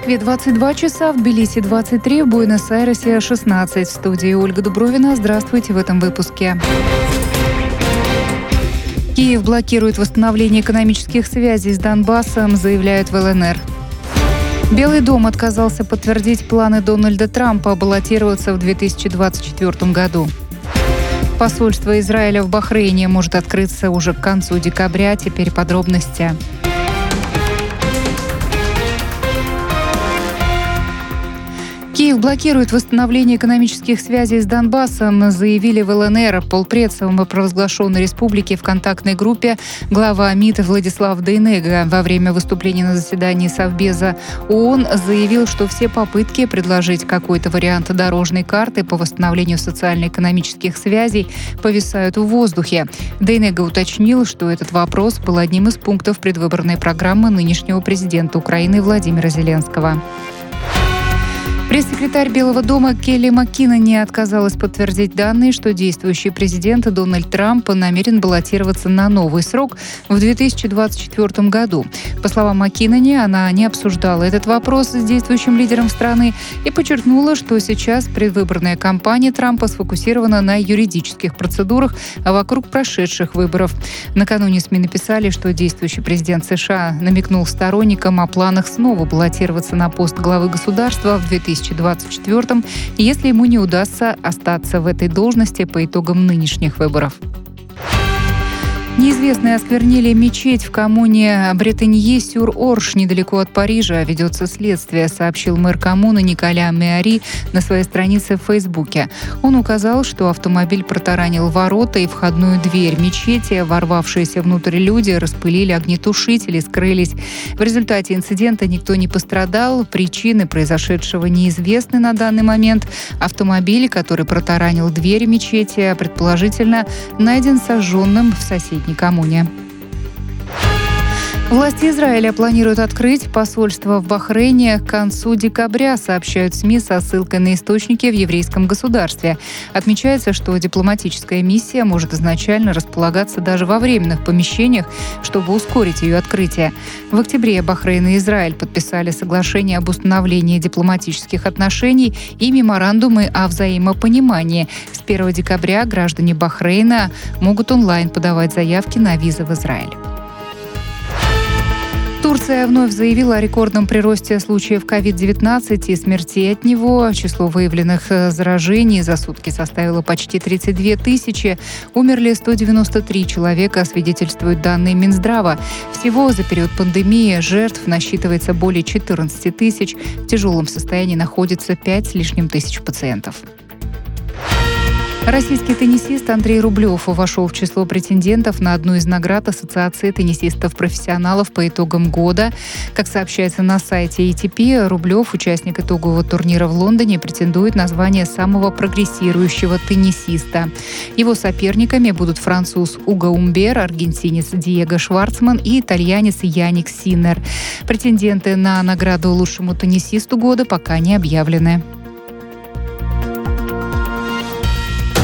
Москве 22 часа, в Тбилиси 23, в Буэнос-Айресе 16. В студии Ольга Дубровина. Здравствуйте в этом выпуске. Киев блокирует восстановление экономических связей с Донбассом, заявляют в ЛНР. Белый дом отказался подтвердить планы Дональда Трампа баллотироваться в 2024 году. Посольство Израиля в Бахрейне может открыться уже к концу декабря. Теперь подробности. Киев блокирует восстановление экономических связей с Донбассом, заявили в ЛНР. Полпред самопровозглашенной республики в контактной группе глава МИД Владислав Дейнега во время выступления на заседании Совбеза ООН заявил, что все попытки предложить какой-то вариант дорожной карты по восстановлению социально-экономических связей повисают в воздухе. Дейнега уточнил, что этот вопрос был одним из пунктов предвыборной программы нынешнего президента Украины Владимира Зеленского. Пресс-секретарь Белого дома Келли Маккинон отказалась подтвердить данные, что действующий президент Дональд Трамп намерен баллотироваться на новый срок в 2024 году. По словам Маккинон, она не обсуждала этот вопрос с действующим лидером страны и подчеркнула, что сейчас предвыборная кампания Трампа сфокусирована на юридических процедурах вокруг прошедших выборов. Накануне СМИ написали, что действующий президент США намекнул сторонникам о планах снова баллотироваться на пост главы государства в 2024, если ему не удастся остаться в этой должности по итогам нынешних выборов. Неизвестные осквернили мечеть в коммуне Бретенье-сюр-Орш недалеко от Парижа. Ведется следствие, сообщил мэр коммуны Николя Меари на своей странице в Фейсбуке. Он указал, что автомобиль протаранил ворота и входную дверь мечети. Ворвавшиеся внутрь люди распылили огнетушители, скрылись. В результате инцидента никто не пострадал. Причины произошедшего неизвестны на данный момент. Автомобиль, который протаранил дверь мечети, предположительно найден сожженным в соседней коммуне. Власти Израиля планируют открыть посольство в Бахрейне к концу декабря, сообщают СМИ со ссылкой на источники в еврейском государстве. Отмечается, что дипломатическая миссия может изначально располагаться даже во временных помещениях, чтобы ускорить ее открытие. В октябре Бахрейн и Израиль подписали соглашение об установлении дипломатических отношений и меморандумы о взаимопонимании. С 1 декабря граждане Бахрейна могут онлайн подавать заявки на визы в Израиль. Турция вновь заявила о рекордном приросте случаев COVID-19 и смертей от него. Число выявленных заражений за сутки составило почти 32 тысячи. Умерли 193 человека, свидетельствуют данные Минздрава. Всего за период пандемии жертв насчитывается более 14 тысяч. В тяжелом состоянии находится 5 с лишним тысяч пациентов. Российский теннисист Андрей Рублев вошел в число претендентов на одну из наград Ассоциации теннисистов-профессионалов по итогам года. Как сообщается на сайте ATP, Рублев, участник итогового турнира в Лондоне, претендует на звание самого прогрессирующего теннисиста. Его соперниками будут француз Уго Умбер, аргентинец Диего Шварцман и итальянец Яник Синнер. Претенденты на награду лучшему теннисисту года пока не объявлены.